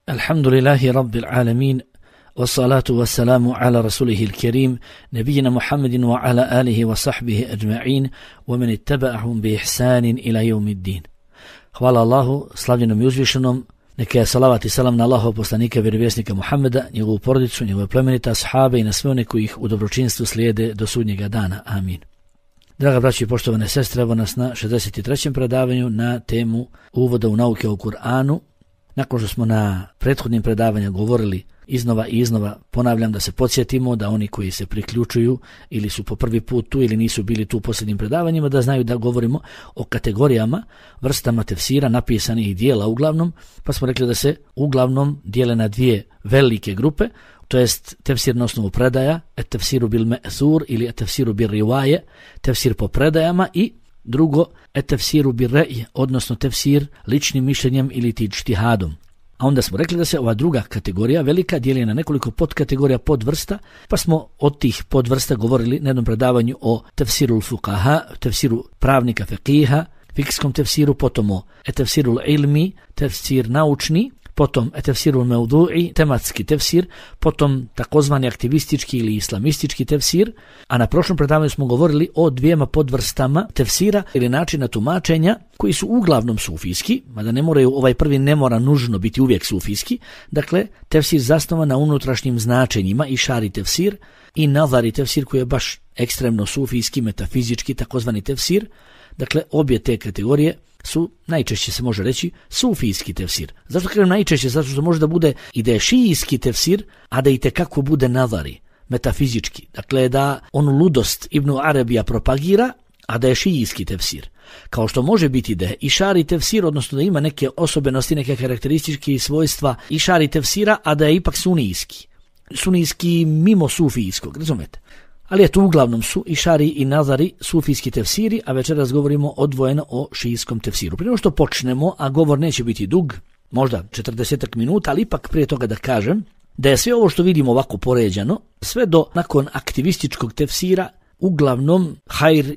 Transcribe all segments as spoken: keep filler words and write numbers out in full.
Alhamdulillahi Rabbil Alamin, wassalatu wassalamu ala rasulihi il-kerim, nebijina Muhammedin wa ala alihi wa sahbihi ajma'in, wa man ittaba'ahum bi ihsanin ila yawmiddin. Hvala Allahu, slavljenom i uzvišenom, neka je salavat i salam na Allahov poslanika, vjerovjesnika Muhammeda, njegovu porodicu, njegove plemenite ashabe i na sve one koji ih u dobročinstvu slijede do sudnjega dana. Amin. Draga braći i poštovane sestre, evo nas na šezdeset trećem predavanju na temu uvoda u nauke o Kur'anu. Nakon što smo na prethodnim predavanjima govorili iznova i iznova, ponavljam da se podsjetimo da oni koji se priključuju ili su po prvi put tu ili nisu bili tu u posljednjim predavanjima, da znaju da govorimo o kategorijama, vrstama tefsira, napisanih dijela uglavnom, pa smo rekli da se uglavnom dijele na dvije velike grupe, to jest tefsir na osnovu predaja, et tefsiru bil me'thur ili et tefsiru bil rivaje, tefsir po predajama, i drugo, et tefsiru bil re'i, odnosno tefsir ličnim mišljenjem ili ti ijtihadom. A onda smo rekli da se ova druga kategorija, velika, dijeli na nekoliko podkategorija, podvrsta, pa smo od tih podvrsta govorili na jednom predavanju o tefsiru fuqaha, tefsiru pravnika fiqiha, fikskom tefsiru, potom o tefsiru ilmi, tefsir naučni, potom tefsiru mevdu'i, tematski tefsir, potom takozvani aktivistički ili islamistički tefsir, a na prošlom predavanju smo govorili o dvijema podvrstama tefsira ili načina tumačenja koji su uglavnom sufijski, mada ne moraju, ovaj prvi ne mora nužno biti uvijek sufijski, dakle tefsir zasnovan na unutrašnjim značenjima, i šari tefsir, i nazari tefsir koji je baš ekstremno sufijski, metafizički, takozvani tefsir. Dakle, obje te kategorije su, najčešće se može reći, sufijski tefsir. Zašto kažem najčešće? Zato što može da bude i da je šijijski tefsir, a da i tekako bude nazari, metafizički. Dakle, da on ludost Ibn Arabija propagira, a da je šijijski tefsir. Kao što može biti da je išari tefsir, odnosno da ima neke osobenosti, neke karakterističke svojstva išari tefsira, a da je ipak sunijski. Sunijski mimo sufijskog, razumete? Ali eto, uglavnom su išari i nazari sufijski tefsiri, a večeras govorimo odvojeno o šijijskom tefsiru. Prije što počnemo, a govor neće biti dug, možda četrdesetak minuta, ali ipak prije toga da kažem da je sve ovo što vidimo ovako poređano, sve do nakon aktivističkog tefsira, uglavnom hajr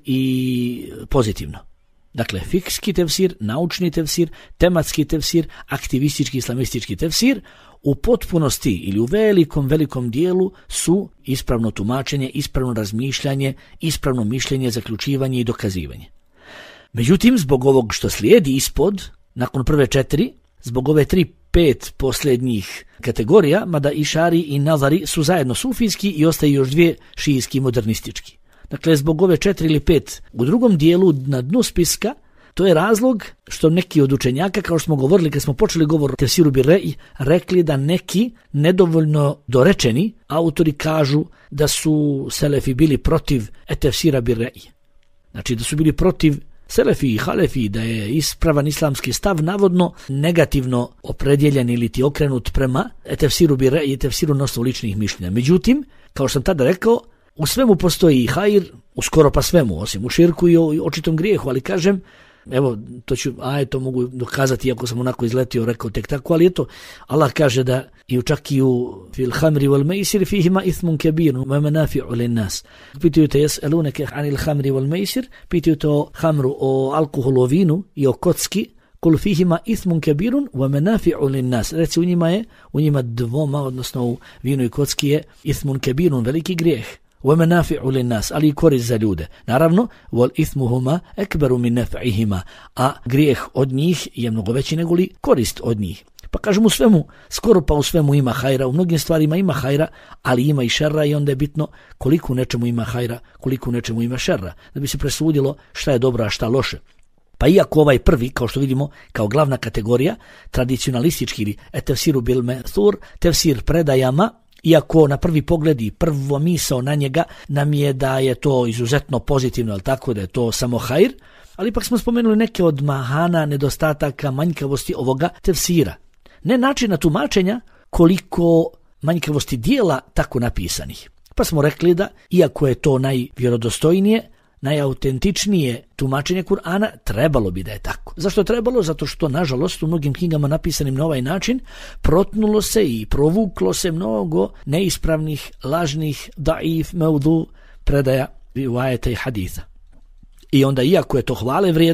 i pozitivno. Dakle, fikski tefsir, naučni tefsir, tematski tefsir, aktivistički, islamistički tefsir, u potpunosti ili u velikom, velikom dijelu su ispravno tumačenje, ispravno razmišljanje, ispravno mišljenje, zaključivanje i dokazivanje. Međutim, zbog ovog što slijedi ispod, nakon prve četiri, zbog ove tri, pet posljednjih kategorija, mada išari i nazari su zajedno sufijski i ostaju još dvije šijijski i modernistički. Dakle, zbog ove četiri ili pet u drugom dijelu na dnu spiska, to je razlog što neki od učenjaka, kao što smo govorili kad smo počeli govor o tefsiru bil re'i, rekli da neki nedovoljno dorečeni autori kažu da su selefi bili protiv tefsira bil re'i. Znači da su bili protiv selefi i halefi, da je ispravan islamski stav navodno negativno opredjeljen ili ti okrenut prema tefsiru bil re'i i tefsiru na osnovu ličnih mišljenja. Međutim, kao što sam tada rekao, u svemu postoji i hajr, u skoro pa svemu, osim u širku i o očitom grijehu, ali kažem, evo, to ću, aj, to mogu dokazati, iako sam onako izletio, rekao tek tako, ali eto, Allah kaže da i čak i u fil hamri wal meisir fihima ithmun kebirun wa manafi'u lin nas. Pitaju te jesalunake anil hamri wal meisir, pitaju te o hamru, o alkoholu, o vinu i o kocki, kul fihima ithmun kebirun wa manafi'u lin nas. Reci, u njima je, u njima dvoma, odnosno u vinu i kocki je ithmun kebirun, veliki grijeh. وَمَنَافِعُ لِلنَّاسِ, ali i korist za ljude. Naravno, وَالْإِثْمُهُمَا أَكْبَرُ مِنْ نَفْعِهِمَا, a grijeh od njih je mnogo veći nego li korist od njih. Pa kažem, u svemu, skoro pa u svemu ima hajra, u mnogim stvarima ima hajra, ali ima i šerra, i onda je bitno koliko u nečemu ima hajra, koliko u nečemu ima šerra, da bi se presudilo šta je dobro, a šta loše. Pa iako ovaj prvi, kao što vidimo, kao glavna kategorija, tradicionalistički ili tefsiru bil me'thur, tefsir predajama, iako na prvi pogled i prvo misao na njega nam je da je to izuzetno pozitivno, ali tako da je to samo hajr, ali ipak smo spomenuli neke od mahana, nedostataka, manjkavosti ovoga tefsira. Ne načina tumačenja, koliko manjkavosti dijela tako napisanih. Pa smo rekli da, iako je to najvjerodostojnije, najautentičnije tumačenje Kur'ana, trebalo bi da je tako. Zašto je trebalo? Zato što, nažalost, u mnogim knjigama napisanim na ovaj način protnulo se i provuklo se mnogo neispravnih, lažnih, daif, mevdu predaja, rivajeta i haditha. I onda, iako je to hvale vrijedno,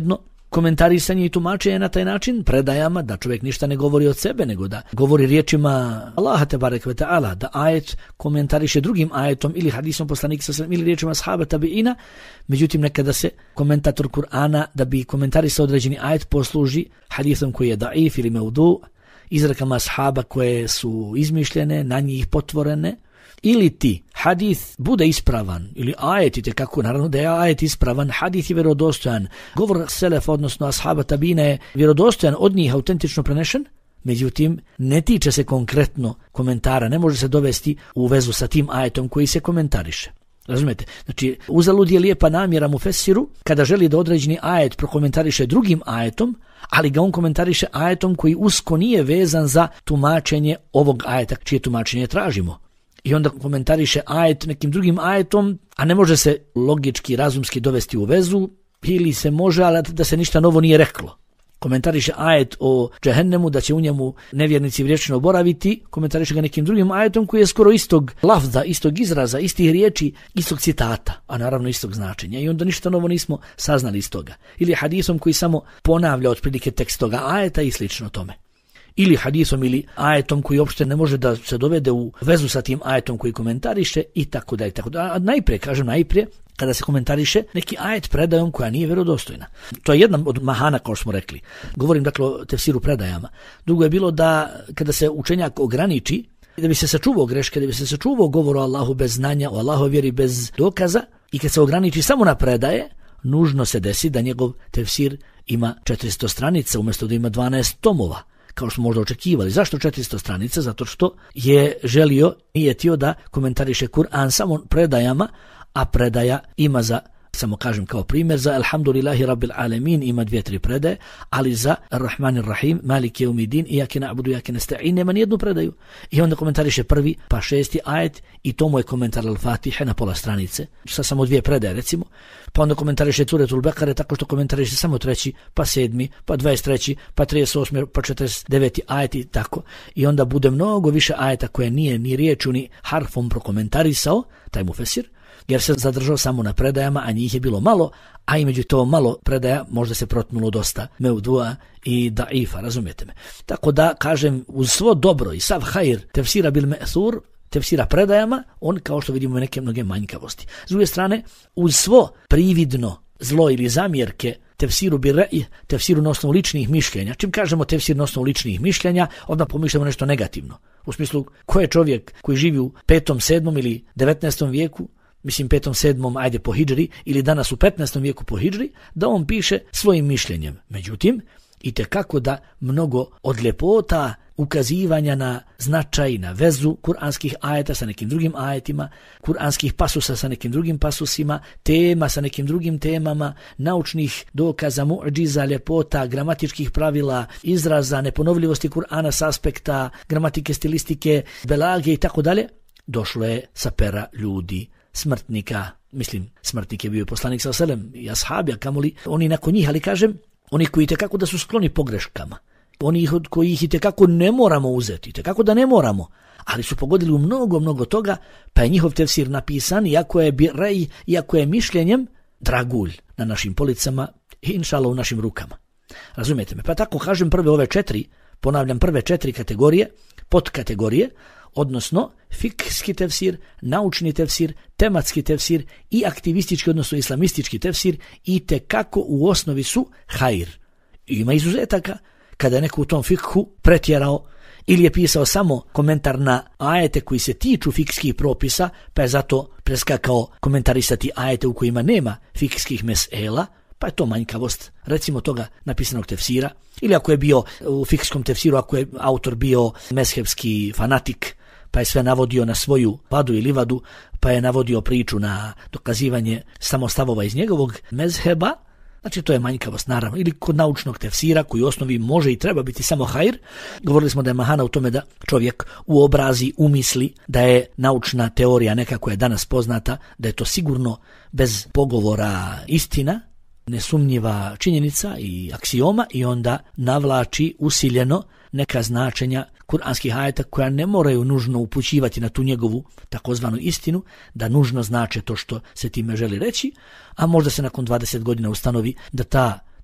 komentarisanje i tumačenje na taj način predajama, da čovjek ništa ne govori od sebe, nego da govori riječima Allaha tebarek ve ta'ala, da ajet komentariše drugim ajetom ili hadisom poslanika sallallahu alejhi ve sellem ili riječima ashaba tabiina. Međutim, nekada se komentator Kur'ana, da bi komentarisao određeni ajet, posluži hadisom koji je daif ili mevdu, izrekama ashaba koje su izmišljene, na njih potvorene, ili ti hadith bude ispravan, ili ajet i tekako, naravno da je ajet ispravan, hadith je vjerodostojan, govor selefa, odnosno ashaba tabina je vjerodostojan, od njih autentično prenešen, međutim ne tiče se konkretno komentara, ne može se dovesti u vezu sa tim ajetom koji se komentariše. Razumete? Znači, uzalud je lijepa namjera mufesiru kada želi da određeni ajet prokomentariše drugim ajetom, ali ga on komentariše ajetom koji usko nije vezan za tumačenje ovog ajeta, čije tumačenje tražimo. I onda komentariše ajet nekim drugim ajetom, a ne može se logički, razumski dovesti u vezu, ili se može, ali da se ništa novo nije reklo. Komentariše ajet o džehennemu, da će u njemu nevjernici vječno boraviti, komentariše ga nekim drugim ajetom koji je skoro istog lafza, istog izraza, istih riječi, istog citata, a naravno istog značenja. I onda ništa novo nismo saznali iz toga. Ili hadisom koji samo ponavlja otprilike tekst toga ajeta i slično tome. Ili hadisom ili ajetom koji uopšte ne može da se dovede u vezu sa tim ajetom koji komentariše i tako da i tako da. A najprije, kažem najprije, kada se komentariše neki ajet predajom koja nije vjerodostojna. To je jedan od mahana, kao što smo rekli. Govorim dakle o tefsiru predajama. Drugo je bilo da kada se učenjak ograniči, da bi se sačuvao greške, da bi se sačuvao govor o Allahu bez znanja, o Allahove vjeri bez dokaza, i kad se ograniči samo na predaje, nužno se desi da njegov tefsir ima četiristo stranica umjesto da ima dvanaest tomova, kao što smo možda očekivali. Zašto četiristo stranica? Zato što je želio i etio da komentariše Kur'an samo predajama, a predaja ima za, samo kažem kao primjer, za Alhamdulillahi Rabbil Alamin ima dvije, tri predaje, ali za Ar-Rahmanir Rahim, Maliki Yawmiddin, Iyake na'budu, Iyake nasta'in nema nijednu predaju. I onda komentariše prvi pa šesti ajet i to mu je komentar Al-Fatihe na pola stranice, sa samo dvije predaje recimo, pa onda komentariše Suretul Bekare tako što komentariše samo treći, pa sedmi, pa dvadeset treći, pa trideset osmi, pa četrdeset deveti ajet i tako. I onda bude mnogo više ajeta koje nije ni riječu ni harfom prokomentarisao, taj mufesir, jer se zadržao samo na predajama, a njih je bilo malo, a i među to malo predaja možda se protnulo dosta mevdua i daifa, razumijete me. Tako da, kažem, uz svo dobro i sav hajr tefsira bil me'thur, tefsira predajama, on, kao što vidimo, neke mnoge manjkavosti. S druge strane, uz svo prividno zlo ili zamjerke tefsiru bil re'i, tefsiru na osnovu ličnih mišljenja. Čim kažemo tefsir na osnovu ličnih mišljenja, odmah pomišljamo nešto negativno. U smislu, ko je čovjek koji živi u petom, sedmom ili devetnaestom vijeku, mislim petom, sedmom, ajde po hidžri, ili danas u petnaestom vijeku po hidžri, da on piše svojim mišljenjem. Međutim, i tekako da mnogo od ljepota ukazivanja na značaj, na vezu kuranskih ajeta sa nekim drugim ajetima, kuranskih pasusa sa nekim drugim pasusima, tema sa nekim drugim temama, naučnih dokaza, mu'džiza, ljepota, gramatičkih pravila, izraza, neponovljivosti Kur'ana s aspekta gramatike, stilistike, belage i tako dalje, došlo je sa pera ljudi, smrtnika, mislim, smrtnik je bio poslanik sallallahu alejhi ve sellem i ashabi, a kamoli oni nakon njih, ali kažem, oni koji itekako da su skloni pogreškama, oni od kojih itekako ne moramo uzeti, itekako da ne moramo, ali su pogodili u mnogo, mnogo toga, pa je njihov tefsir napisan, iako je birej, iako je mišljenjem, dragulj na našim policama i inšallah u našim rukama. Razumijete me? Pa tako kažem, prve ove četiri, ponavljam, prve četiri kategorije, podkategorije, odnosno fikski tefsir, naučni tefsir, tematski tefsir i aktivistički, odnosno islamistički tefsir, i tekako u osnovi su hajr. Ima izuzetaka kada je neko u tom fikhu pretjerao ili je pisao samo komentar na ajete koji se tiču fikskih propisa, pa je zato preskakao komentarisati ajete u kojima nema fikskih mesela, pa je to manjkavost, recimo, toga napisanog tefsira. Ili ako je bio u fikskom tefsiru, ako je autor bio mezhebski fanatik, pa je sve navodio na svoju vadu i livadu, pa je navodio priču na dokazivanje samostavova iz njegovog mezheba, znači to je manjkavost, naravno. Ili kod naučnog tefsira, koji u osnovi može i treba biti samo hajr, govorili smo da je mahana u tome da čovjek uobrazi, umisli da je naučna teorija neka koja je danas poznata, da je to sigurno bez pogovora istina, nesumnjiva činjenica i aksioma, i onda navlači usiljeno neka značenja kuranskih ajeta koja ne moraju nužno upućivati na tu njegovu takozvanu istinu, da nužno znače to što se time želi reći, a možda se nakon dvadeset godina ustanovi da ta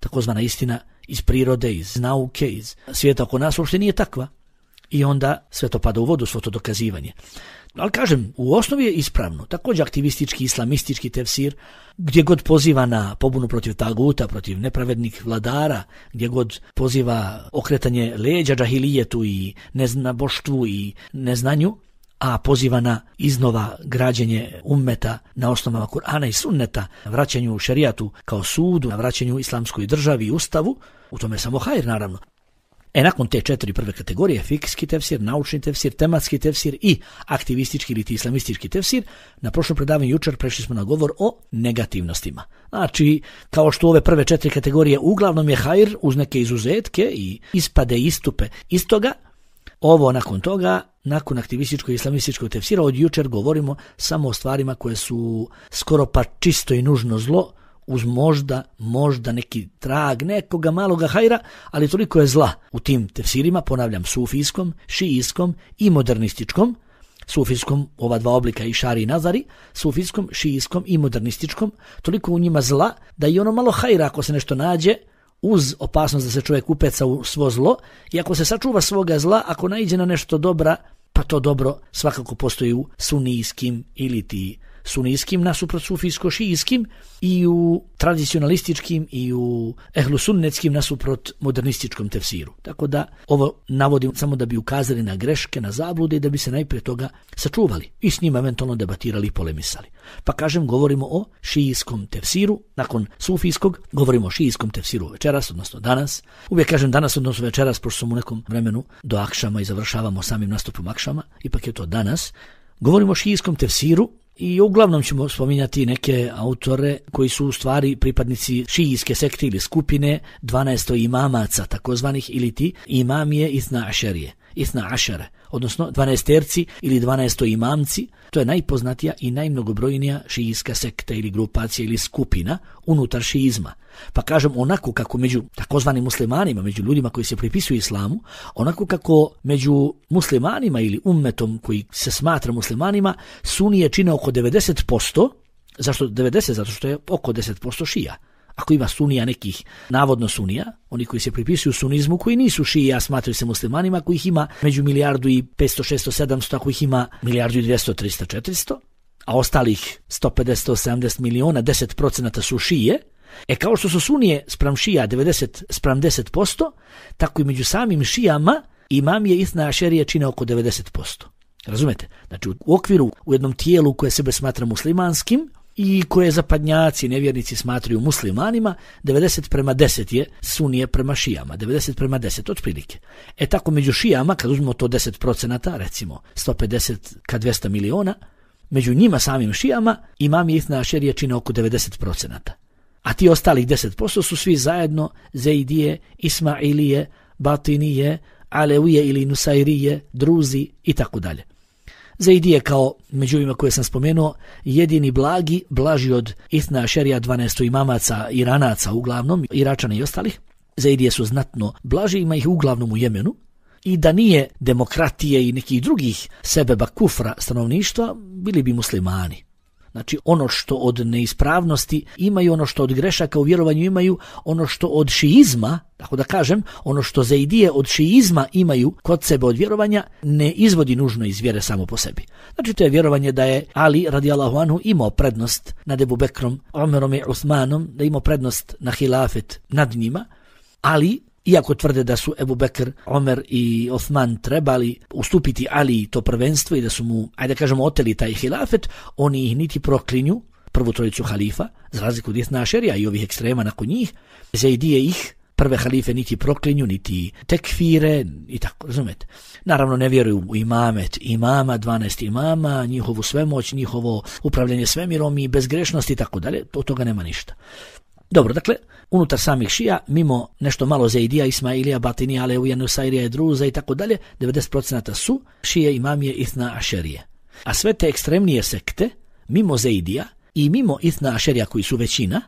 takozvana istina iz prirode, iz nauke, iz svijeta oko nas uopšte nije takva. I onda sve to pada u vodu, svo to dokazivanje. Ali kažem, u osnovi je ispravno. Također aktivistički, islamistički tefsir, gdje god poziva na pobunu protiv taguta, protiv nepravednih vladara, gdje god poziva okretanje leđa džahilijetu i neznaboštvu i neznanju, a poziva na iznova građenje ummeta na osnovama Kur'ana i sunneta, vraćanju šerijatu kao sudu, na vraćanju islamskoj državi i ustavu, u tome je samo hajr naravno. E nakon te četiri prve kategorije, fikski tefsir, naučni tefsir, tematski tefsir i aktivistički ili islamistički tefsir, na prošlom predavanju jučer prešli smo na govor o negativnostima. Znači, kao što ove prve četiri kategorije uglavnom je hajr uz neke izuzetke i ispade istupe iz toga, ovo nakon toga, nakon aktivističkog i islamističkog tefsira, od jučer govorimo samo o stvarima koje su skoro pa čisto i nužno zlo, uz možda, možda neki trag nekoga maloga hajra, ali toliko je zla u tim tefsirima, ponavljam, sufijskom, šijijskom i modernističkom, sufijskom, ova dva oblika i šari i nazari, sufijskom, šijijskom i modernističkom, toliko u njima zla da i ono malo hajra ako se nešto nađe, uz opasnost da se čovjek upeca u svo zlo, i ako se sačuva svoga zla, ako naiđe na nešto dobra, pa to dobro svakako postoji u sunijskim ili ti sunijskim nasuprot sufijsko-šijijskim i u tradicionalističkim i u ehlusunnetskim nasuprot modernističkom tefsiru. Tako da ovo navodim samo da bi ukazali na greške, na zablude i da bi se najprije toga sačuvali i s njima eventualno debatirali i polemisali. Pa kažem, govorimo o šijijskom tefsiru, nakon sufijskog govorimo o šijijskom tefsiru večeras, odnosno danas. Uvijek kažem danas, odnosno večeras, pošto sam u nekom vremenu do akšama i završavamo samim nastupom akšama, ipak je to danas. Govorimo o šijijskom tefsiru i uglavnom ćemo spominjati neke autore koji su u stvari pripadnici šijijske sekte ili skupine dvanaesto imamaca, takozvanih, ili ti imamije Ithna Ašerije, Ithna Ašere, odnosno dvanaesterci ili dvanaesto imamci. To je najpoznatija i najmnogobrojnija šijijska sekta ili grupacija ili skupina unutar šijizma. Pa kažem, onako kako među takozvanim muslimanima, među ljudima koji se pripisuju islamu, onako kako među muslimanima ili ummetom koji se smatra muslimanima, sunije čine oko devedeset posto. Zašto devedeset? Zato što je oko deset posto šija. Ako ima sunija nekih, navodno sunija, oni koji se pripisuju sunizmu, koji nisu šija, smatraju se muslimanima, koji ih ima među milijardu i petsto, šesto, sedamsto, ako ih ima milijardu i dvjesto, tristo, četiristo, a ostalih sto pedeset, sto sedamdeset miliona, deset procenata su šije. E kao što su sunije spram šija devedeset spram deset posto, tako i među samim šijama imamije Ithna Ašerije čine oko devedeset posto. Razumete? Znači u okviru, u jednom tijelu koje sebe smatra muslimanskim i koje zapadnjaci, nevjernici smatraju muslimanima, devedeset prema deset je sunije prema šijama, devedeset prema deset otprilike. E tako među šijama, kad uzmemo to deset procenata, recimo sto pedeset ka dvjesto miliona, među njima samim šijama imamije Ithna Ašerije čine oko devedeset procenata. A ti ostalih deset posto su svi zajedno Zeidije, Ismailije, Batinije, Alevije ili Nusairije, Druzi i tako dalje. Zeidije, kao među ovima koje sam spomenuo, jedini blagi, blaži od Ithna Ašerija dvanaesto imamaca Iranaca uglavnom, Iračana i ostalih. Zeidije su znatno blaži, ima ih uglavnom u Jemenu. I da nije demokratije i nekih drugih sebeba kufra stanovništva, bili bi muslimani. Znači ono što od neispravnosti imaju, ono što od grešaka u vjerovanju imaju, ono što od šijizma, tako da kažem, ono što Zeidije od šijizma imaju kod sebe od vjerovanja, ne izvodi nužno iz vjere samo po sebi. Znači to je vjerovanje da je Ali radijallahu anhu imao prednost nad Ebu Bekrom, Omerom i Uthmanom, da je imao prednost na hilafet nad njima, ali iako tvrde da su Ebu Bekr, Omer i Osman trebali ustupiti Ali to prvenstvo i da su mu, ajde kažemo, oteli taj hilafet, oni ih niti proklinju, prvu trojicu halifa, za razliku od Ithna Ašerija i ovih ekstrema nakon njih, Zeidije ih, prve halife, niti proklinju, niti tekfire i tako, razumete. Naravno ne vjeruju u imamet imama, dvanaest imama, njihovu svemoć, njihovo upravljanje svemirom i bezgrešnost i tako dalje, od toga nema ništa. Dobro, dakle, unutar samih šija, mimo nešto malo Zeidija, Ismailija, Batinija, Alevija, Nusairija, Druza i tako dalje, devedeset procenata su šije imamije Ithna Ašerije. A sve te ekstremnije sekte, mimo Zeidija i mimo Ithna Ašerija koji su većina,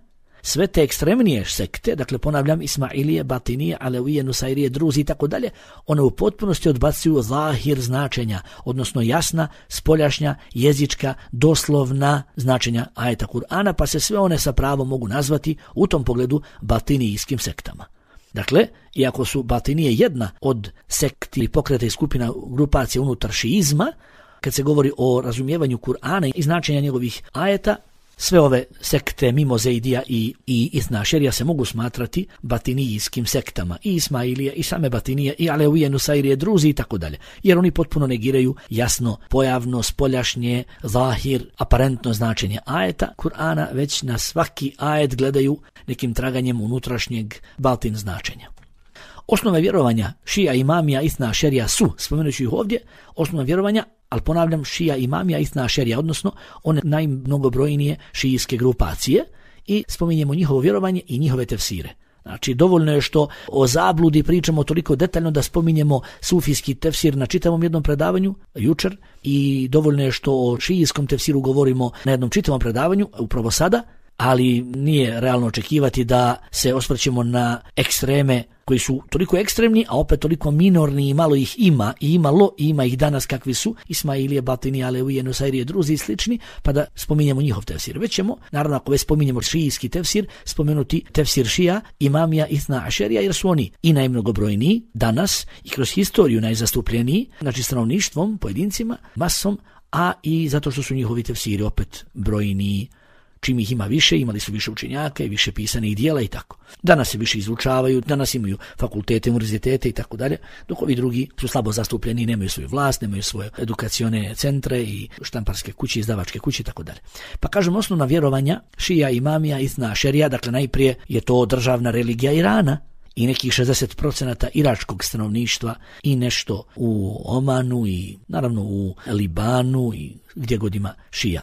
sve te ekstremnije sekte, dakle ponavljam Ismailije, Batinije, Alevije, Nusairije, Druzi i tako dalje, one u potpunosti odbacuju zahir značenja, odnosno jasna, spoljašnja, jezička, doslovna značenja ajeta Kur'ana, pa se sve one sa pravom mogu nazvati u tom pogledu batinijskim sektama. Dakle, iako su Batinije jedna od sekti, pokreta i skupina grupacije unutar šiizma, kad se govori o razumijevanju Kur'ana i značenja njegovih ajeta, sve ove sekte mimo Zeidija i, i Ithna Šerija se mogu smatrati batinijskim sektama, i Ismailije, i same Batinije, i Alevije, Nusairije, Druzi i tako dalje, jer oni potpuno negiraju jasno, pojavno, spoljašnje, zahir, aparentno značenje ajeta Kur'ana, već na svaki ajet gledaju nekim traganjem unutrašnjeg batin značenja. Osnove vjerovanja šija, imamija, Ithna Šerija su, spomenući ih ovdje, osnove vjerovanja, ali ponavljam, šija, imamija, Ithna Šerija, odnosno one najmnogobrojnije šijijske grupacije, i spominjemo njihovo vjerovanje i njihove tefsire. Znači, dovoljno je što o zabludi pričamo toliko detaljno da spominjemo sufijski tefsir na čitavom jednom predavanju jučer, i dovoljno je što o šijijskom tefsiru govorimo na jednom čitavom predavanju upravo sada, ali nije realno očekivati da se osvrćemo na ekstreme koji su toliko ekstremni, a opet toliko minorni i malo ih ima, i imalo, i ima ih danas kakvi su, Ismailije, Batinije, Alevije, Nusairije, Druzi i slični, pa da spominjemo njihov tefsir. Već ćemo, naravno ako već spominjemo šijijski tefsir, spomenuti tefsir šija, imamija, Ithna Šerija, jer su oni i najmnogobrojniji danas i kroz historiju najzastupljeniji, znači stanovništvom, pojedincima, masom, a i zato što su njihovi tefsiri opet brojniji. Čim ih ima više, imali su više učenjaka i više pisanih dijela i tako. Danas se više izučavaju, danas imaju fakultete, univerzitete i tako dalje, dok ovi drugi su slabo zastupljeni i nemaju svoju vlast, nemaju svoje edukacione centre i štamparske kuće, izdavačke kuće i tako dalje. Pa kažem, osnovna vjerovanja šija, imamija, Ithna Šerija, dakle najprije je to državna religija Irana i nekih šezdeset procenata iračkog stanovništva i nešto u Omanu i naravno u Libanu i gdje god ima šija.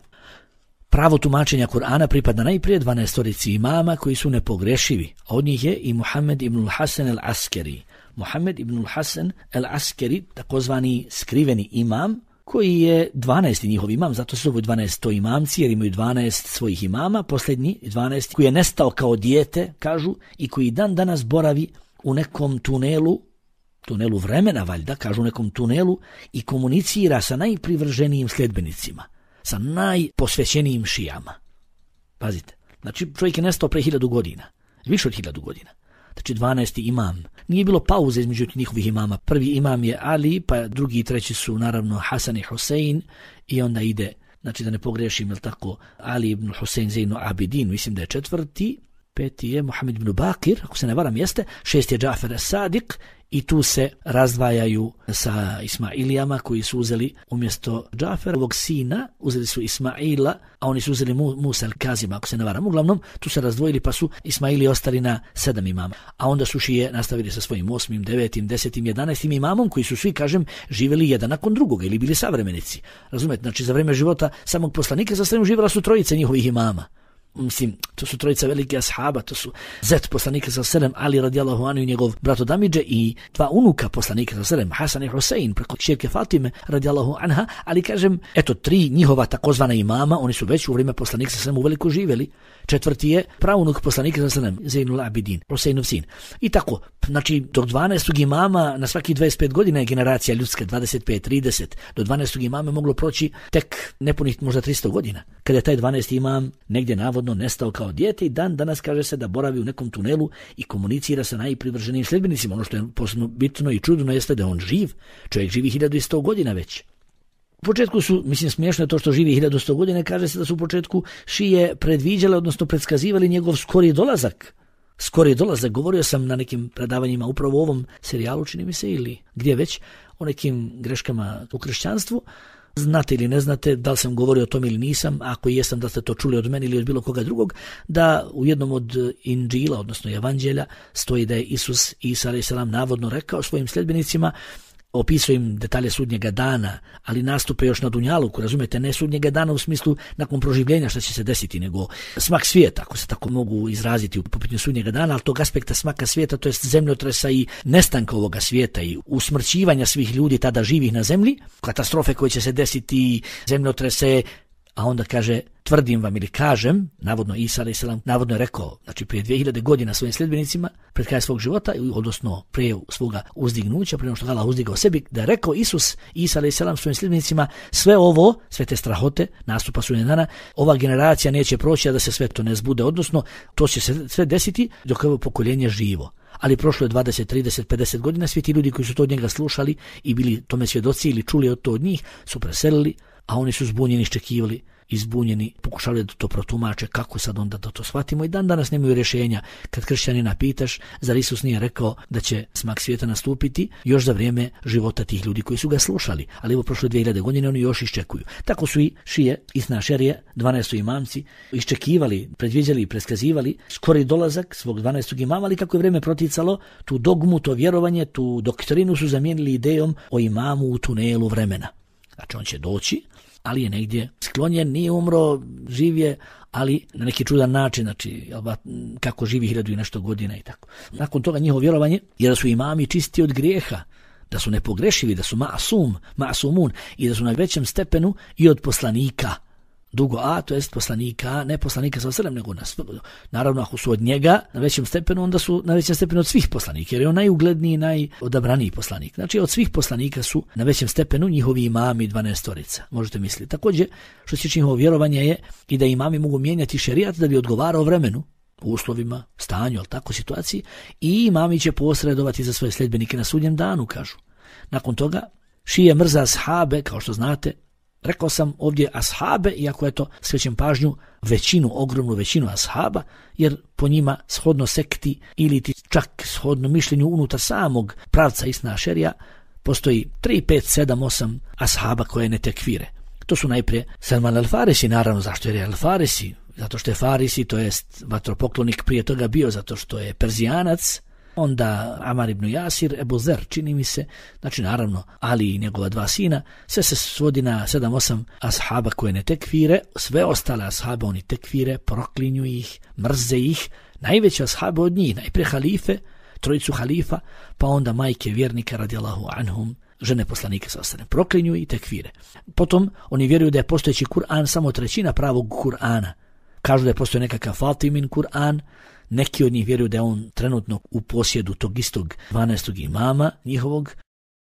Pravo tumačenja Kur'ana pripada najprije dvanaestorici imama koji su nepogrešivi, a od njih je i Muhammed ibn Hasan el-Askeri. Muhammed ibn Hasan el-Askeri, takozvani skriveni imam, koji je dvanaesti njihov imam, zato su ovo dvanaesto imamci, jer imaju dvanaest svojih imama, posljednji dvanaesti, koji je nestao kao dijete, kažu, i koji dan danas boravi u nekom tunelu, tunelu vremena valjda, kažu u nekom tunelu, i komunicira sa najprivrženijim sljedbenicima, sa najposvećenijim šijama. Pazite, znači čovjek je nestao pre hiljadu godina, više od hiljadu godina. Znači dvanaesti imam. Nije bilo pauze između njihovih imama. Prvi imam je Ali, pa drugi i treći su naravno Hasan i Husein, i onda ide, znači da ne pogrešim, jel tako, Ali ibn Husein Zejnu Abidin, mislim da je četvrti, peti je Muhammed ibn Bakir, ako se ne varam jeste, šest je Džafer as-Sadiq, i tu se razdvajaju sa Ismailijama koji su uzeli umjesto Džaferovog sina, uzeli su Ismaila, a oni su uzeli Musa al-Kazima, ako se ne varam. Uglavnom, tu se razdvojili pa su Ismaili ostali na sedam imama. A onda su šije nastavili sa svojim osmim, devetim, desetim, jedanaestim imamom, koji su svi, kažem, živjeli jedan nakon drugoga ili bili savremenici. Razumete, znači za vrijeme života samog poslanika za svojim živjela su trojice njihovih imama. Mislim, to su trojica velike ashaba, to su zet poslanika sa selem, Ali radijallahu anhu i njegov brato Damidže, i dva unuka poslanika sa selem, Hasan i Husein, preko kćerke Fatime radijallahu anha, ali kažem, eto, tri njihova takozvana imama, oni su već u vrijeme poslanika sa selem uveliko živjeli. Četvrti je praunuk poslanika sa selem, Zejnul Abidin, Huseinov sin. I tako, znači, do dvanaestog imama na svaki dvadeset pet godina je generacija ljudska, dvadeset pet, trideset, do dvanaestog imama je moglo proći tek nepunih možda tristo godina. Kada je taj dvanaesti imam negdje navodno nestao kao dijete, i dan danas kaže se da boravi u nekom tunelu i komunicira sa najprivrženijim sljedbenicima. Ono što je posebno bitno i čudno jeste da on živ. Čovjek živi hiljadu sto godina već. U početku su, mislim, smiješno je to što živi hiljadu sto godina, kaže se da su u početku šije predviđale, odnosno predskazivali njegov skori dolazak. Skori dolazak, govorio sam na nekim predavanjima upravo u ovom serijalu, čini mi se, ili gdje već, o nekim greškama u kršćanstvu. Znate ili ne znate, da li sam govorio o tom ili nisam, ako jesam da ste to čuli od mene ili od bilo koga drugog, da u jednom od Inđila, odnosno Evanđelja, stoji da je Isus Isa alejhi selam navodno rekao svojim sljedbenicima, opisao im detalje sudnjega dana, ali nastupe još na dunjaluku, razumijete, ne sudnjega dana u smislu nakon proživljenja šta će se desiti, nego smak svijeta, ako se tako mogu izraziti u pitanju sudnjega dana, ali tog aspekta smaka svijeta, to jest zemljotresa i nestanka ovoga svijeta i usmrćivanja svih ljudi tada živih na zemlji, katastrofe koje će se desiti, zemljotrese, A onda kaže, tvrdim vam ili kažem, navodno Isa alejhi selam, navodno je rekao, znači prije dvije hiljade godina svojim sljedbenicima, pred kraj svog života, odnosno prije svoga uzdignuća, prije što Allah uzdigao sebi, da je rekao Isus, Isa alejhi selam svojim sljedbenicima, sve ovo, sve te strahote, nastupa sudnjeg dana, ova generacija neće proći, a da se sve to ne zbude, odnosno to će se sve desiti dok je ovo pokoljenje živo. Ali prošlo je dvadeset, trideset, pedeset godina, svi ti ljudi koji su to od njega slušali i bili tome svjedoci ili čuli od to od njih, su preselili, a oni su zbunjeni, iščekivali, izbunjeni, pokušali da to protumače, kako sad onda da to shvatimo, i dan danas nemaju rješenja. Kad kršćanina pitaš, zar Isus nije rekao da će smak svijeta nastupiti još za vrijeme života tih ljudi koji su ga slušali, ali evo prošle dvije hiljade godine oni još iščekuju. Tako su i šije, Isna Šerije, dvanaest imamci, iščekivali, predviđali i preskazivali skori dolazak svog dvanaestog imama, ali kako je vrijeme proticalo, tu dogmu, to vjerovanje, tu doktrinu su zamijenili idejom o imamu u tunelu vremena. Znači on će doći, ali je negdje sklonjen, nije umro, živ je, ali na neki čudan način, znači kako živi hiljadu i nešto godina i tako. Nakon toga njihovo vjerovanje, jer da su imami čisti od grijeha, da su nepogrešivi, da su ma'sum, ma'sumun i da su na većem stepenu i od poslanika. Dugo A, to jest poslanika, ne poslanika sa osrem, nego nas. Naravno, ako su od njega na većem stepenu, onda su na većem stepenu od svih poslanika, jer je on najugledniji, najodabraniji poslanik. Znači, od svih poslanika su na većem stepenu njihovi imami dvanaestorica, možete misliti. Također, što se tiče njihovo vjerovanje je i da imami mogu mijenjati šerijat da bi odgovarao vremenu, uslovima, stanju, ali tako situaciji, i imami će posredovati za svoje sljedbenike na sudnjem danu, kažu. Nakon toga, šije mrza ashabe, kao što znate. Rekao sam ovdje ashabe, iako je to skrećem pažnju, većinu, ogromnu većinu ashaba, jer po njima shodno sekti ili ti čak shodno mišljenju unutar samog pravca Isna Šerija postoji tri, pet, sedam, osam ashaba koje ne tekfire. To su najprije Salman al-Farisi, naravno zašto je al-Farisi, zato što je Farisi, to jest vatropoklonik prije toga bio, zato što je Perzijanac, onda Amar ibn Jasir, Ebu Zer, čini mi se, znači naravno Ali i njegova dva sina, sve se svodi na sedam osam ashaba koje ne tekfire, sve ostale ashabe oni tekfire, proklinju ih, mrze ih, najveće ashabe od njih, najprije halife, trojicu halifa, pa onda majke vjernika radijallahu anhum, žene poslanike sa ostanem, proklinju i tekfire. Potom oni vjeruju da je postojeći Kur'an samo trećina pravog Kur'ana. Kažu da je postoji nekakav Fatimin Kur'an, neki od njih vjeruju da je on trenutno u posjedu tog istog dvanaestog imama njihovog,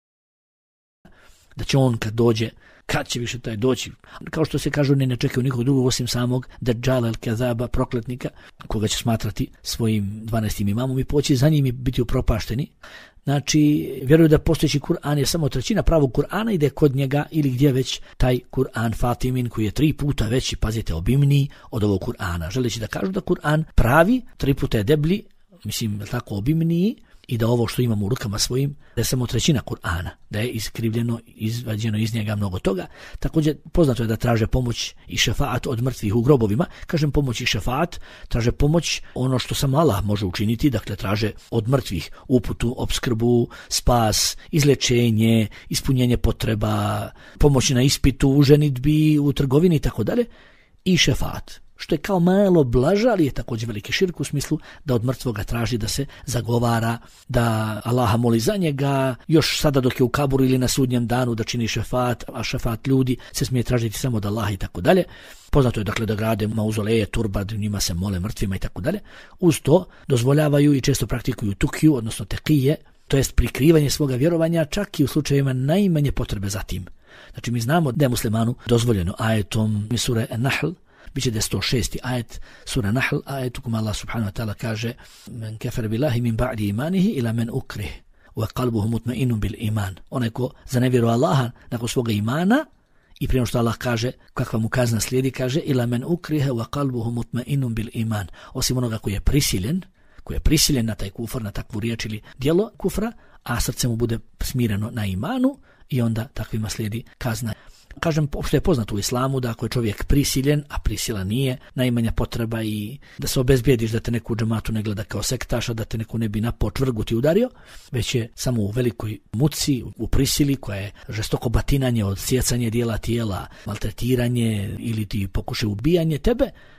da će on kad dođe, kad će više taj doći, kao što se kažu, ne, ne čekaju nikog drugog osim samog Dajjala el-Kazaba, prokletnika, koga će smatrati svojim dvanaestim imamom i poći za njim i biti upropašteni. Znači, vjeruju da postojeći Kur'an je samo trećina pravog Kur'ana i da je kod njega ili gdje već taj Kur'an Fatimin koji je tri puta veći, pazite, obimniji od ovog Kur'ana. Želeći da kažu da Kur'an pravi tri puta je deblji, mislim tako obimniji, i da ovo što imamo u rukama svojim, da je samo trećina Kur'ana, da je iskrivljeno, izvađeno iz njega mnogo toga. Također poznato je da traže pomoć i šefaat od mrtvih u grobovima. Kažem pomoć i šefaat, traže pomoć ono što samo Allah može učiniti, dakle traže od mrtvih uputu, opskrbu, spas, izlečenje, ispunjenje potreba, pomoć na ispitu, u ženidbi, u trgovini i tako dalje, i šefaat. Što je kao malo blaža, ali je također veliki širk u smislu da od mrtvoga traži da se zagovara, da Allaha moli za njega, još sada dok je u kaburu ili na sudnjem danu da čini šefat, a šefat ljudi se smije tražiti samo od Allaha i tako dalje. Poznato je dakle da grade mauzoleje, turbad, njima se mole mrtvima i tako dalje. Uz to dozvoljavaju i često praktikuju tukiju, odnosno tekije, to jest prikrivanje svoga vjerovanja, čak i u slučajevima najmanje potrebe za tim. Znači mi znamo da je muslimanu dozvoljeno ajetom sure An-Nahl, biće da je sto šesti ajet sura Nahl, ajet u kome Allah subhanahu wa ta'ala kaže men kafara billahi min ba'di imanihi ila men ukrih wa qalbuhu mutma'innun bil iman. Onaj ko zanevjeruje Allaha nakon svoga imana, i prije što Allah kaže kakva mu kazna slijedi, kaže ila men ukrih wa qalbuhu mutma'innun bil iman, osim onoga koji je prisiljen, koji je prisiljen na taj kufr, na takvu riječ ili djelo kufra, a srce mu bude smireno na imanu, i onda takvima slijedi kazna. Kažem, što je poznato u islamu, da ako je čovjek prisiljen, a prisila nije najmanja potreba, i da se obezbijediš da te neku džematu ne gleda kao sektaša, da te neko ne bi napao čvrgu ti udario, već je samo u velikoj muci, u prisili koja je žestoko batinanje, odsjecanje dijela tijela, maltretiranje ili ti pokušaj ubijanje tebe,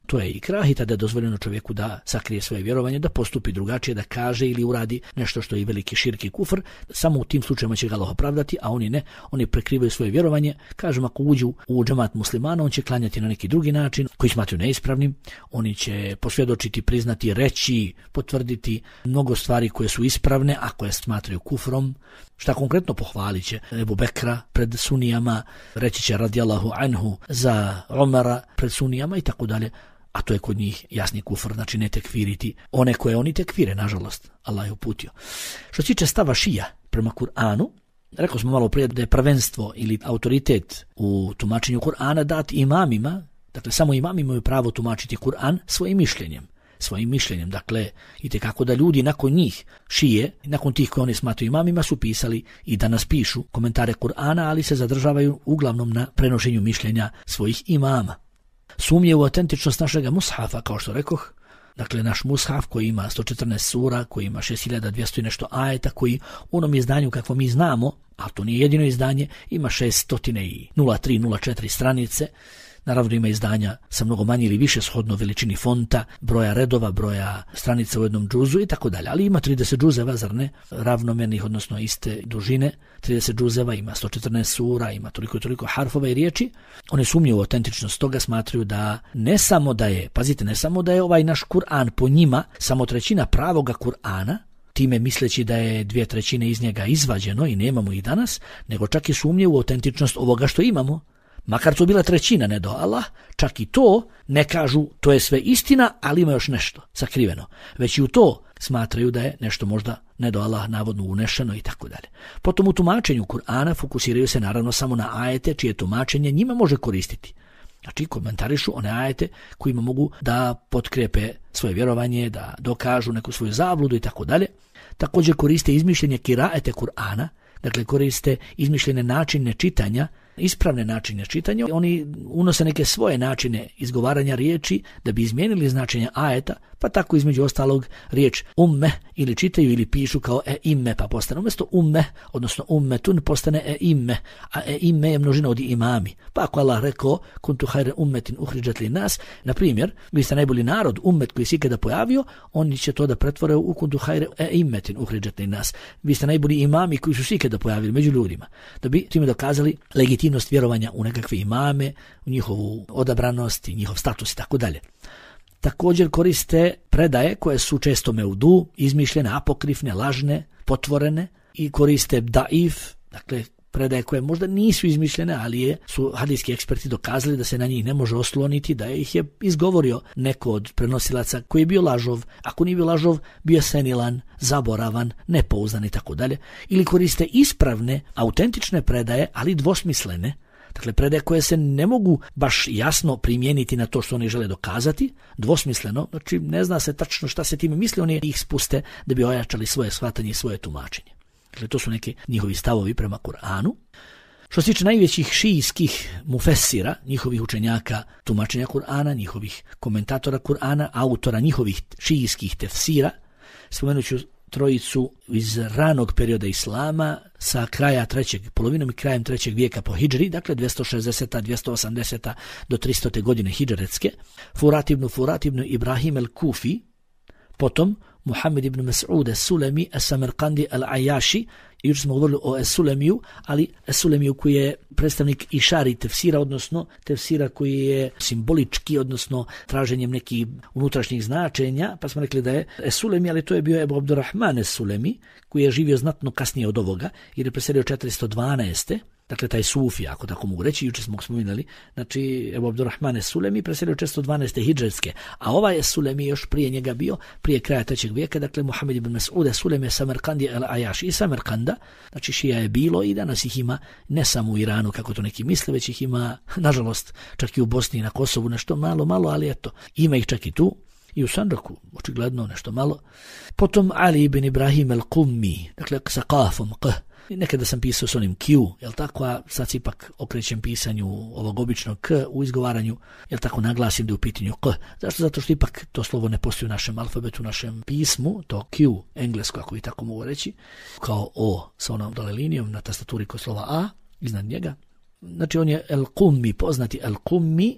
to je ikrah i tada je dozvoljeno čovjeku da sakrije svoje vjerovanje, da postupi drugačije, da kaže ili uradi nešto što je veliki širk i kufr. Samo u tim slučajevima će ga Allah opravdati, a oni ne, oni prekrivaju svoje vjerovanje. Kažem, ako uđu u džemat muslimana, on će klanjati na neki drugi način koji smatraju neispravnim, oni će posvjedočiti, priznati, reći, potvrditi mnogo stvari koje su ispravne, a koje smatraju kufrom. Šta konkretno pohvalit će Ebu Bekra pred sunijama, reći će radijallahu anhu za Omara pred sunijama i tako dalje, a to je kod njih jasni kufr, znači ne tekfiriti one koje oni tekfire, nažalost, Allah je uputio. Što se tiče stava šija prema Kur'anu, rekao smo malo prije da je prvenstvo ili autoritet u tumačenju Kur'ana dat imamima, dakle samo imami imaju pravo tumačiti Kur'an svojim mišljenjem. svojim mišljenjem. Dakle, itekako da ljudi nakon njih, šije, nakon tih koji oni smatruju imamima, su pisali i danas pišu komentare Kur'ana, ali se zadržavaju uglavnom na prenošenju mišljenja svojih imama. Sumnje u autentičnost našega mushafa, kao što rekoh, dakle naš mushaf koji ima sto četrnaest sura, koji ima šest hiljada dvjesto i nešto ajeta, koji u onom izdanju kakvo mi znamo, a to nije jedino izdanje, ima šest nula tri nula četiri stranice. Naravno ima izdanja sa mnogo manje ili više shodno veličini fonta, broja redova, broja stranica u jednom džuzu i tako dalje. Ali ima trideset džuzeva, zar ne? Ravnomernih, odnosno iste dužine. trideset džuzeva, ima sto četrnaest sura, ima toliko i toliko harfova i riječi. Oni sumnju u autentičnost toga, smatruju da ne samo da je, pazite, ne samo da je ovaj naš Kur'an po njima samo trećina pravoga Kur'ana, time misleći da je dvije trećine iz njega izvađeno i nemamo ih danas, nego čak i sumnje u autentičnost ovoga što imamo. Makar to bila trećina, ne do Allah, čak i to ne kažu to je sve istina, ali ima još nešto sakriveno. Već i u to smatraju da je nešto možda ne do Allah navodno unešeno i tako dalje. Potom u tumačenju Kur'ana fokusiraju se naravno samo na ajete čije tumačenje njima može koristiti. Znači komentarišu one ajete kojima mogu da potkrijepe svoje vjerovanje, da dokažu neku svoju zabludu i tako dalje. Također koriste izmišljenje kiraete Kur'ana, dakle koriste izmišljene načine čitanja, ispravne načine čitanja, oni unose neke svoje načine izgovaranja riječi da bi izmijenili značenje ajeta, pa tako između ostalog riječ umme ili čitaju ili pišu kao e imme, pa postane umjesto umme, odnosno ummetun postane e imme, a e imme je množina od imami. Pa ako Allah rekao kuntu hajre ummetin uhriđat li nas, na primjer, vi ste najbolji narod, ummet koji se ikada pojavio, oni će to da pretvore u kuntu hajre e immetin uhriđat li nas. Vi ste najbolji imami koji su se ikada pojavili među ljudima, da bi time dokazali legitimnost vjerovanja u nekakve imame, u njihovu odabranost i njihov status i tako dalje. Također koriste predaje koje su često meudu, izmišljene, apokrifne, lažne, potvorene i koriste daif, dakle predaje koje možda nisu izmišljene, ali je, su hadijski eksperti dokazali da se na njih ne može osloniti, da ih je izgovorio neko od prenosilaca koji je bio lažov, ako nije bio lažov, bio senilan, zaboravan, nepouzdan i tako dalje, ili koriste ispravne, autentične predaje, ali dvosmislene, dakle predaje koje se ne mogu baš jasno primijeniti na to što oni žele dokazati, dvosmisleno, znači ne zna se tačno šta se time misli, oni ih spuste da bi ojačali svoje shvatanje i svoje tumačenje. Dakle, to su neki njihovi stavovi prema Kur'anu. Što se tiče najvećih šijskih mufesira, njihovih učenjaka tumačenja Kur'ana, njihovih komentatora Kur'ana, autora njihovih šijskih tefsira, spomenut ću trojicu iz ranog perioda Islama sa kraja trećeg, polovinom i krajem trećeg vijeka po hidžri, dakle dvjesto šezdeseta, dvjesto osamdeseta do tristote godine hidžretske, Furat ibn Furat ibn Ibrahim el-Kufi, potom Muhammed ibn Mas'ud es-Sulemi es-Samarkandi el-Ajaši, jučer smo govorili o es-Sulemiju, ali es-Sulemiju koji je predstavnik išari tefsira, odnosno tefsira koji je simbolički, odnosno traženjem nekih unutrašnjih značenja, pa smo rekli da je es-Sulemi, ali to je bio Ebu Abdurrahman es-Sulemi, koji je živio znatno kasnije od ovoga, jer je preselio četiristo dvanaeste. Dakle, taj Sufi, ako tako mogu reći, jučer smo spominjali, znači Ebu Abdurrahman es-Sulemi preselio četiristo dvanaeste hidžretske, a ovaj es-Sulemi još prije njega bio, prije kraja trećeg vijeka, dakle Muhammed ibn Mas'ud es-Sulemi es-Samarkandi el-Ajaši i Samarkanda, znači šija je bilo i danas ih ima ne samo u Iranu, kako to neki misle, već ih ima, nažalost, čak i u Bosni i na Kosovu, nešto malo, malo, ali eto, ima ih čak i tu, i u Sandaku, očigledno nešto malo. Potom Ali ibn Ibrahim el-Qummi, dakle sa kafom, k. Nekada sam pisao s onim Q, jel tako, a sad se ipak okrećem pisanju ovog običnog K u izgovaranju, jel tako, naglasim da je u pitanju K. Zašto? Zato što ipak to slovo ne postoji u našem alfabetu, u našem pismu, to Q, englesko, ako i tako mogu reći, kao O sa onom dole linijom na tastaturi kod slova A, iznad njega. Znači on je El-Qummi, poznati El-Qummi,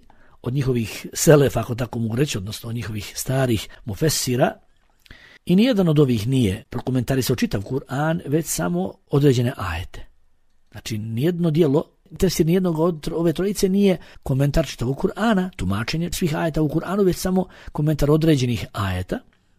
od njihovih selefa, ako tako mogu reći, odnosno od njihovih starih mufessira, i nijedan od ovih nije prokomentarisao čitav Kur'an, već samo određene ajete. Znači, nijedno djelo, tefsir nijednog od ove trojice nije komentar čitavog Kur'ana, tumačenje svih ajeta u Kur'anu, već samo komentar određenih ajeta.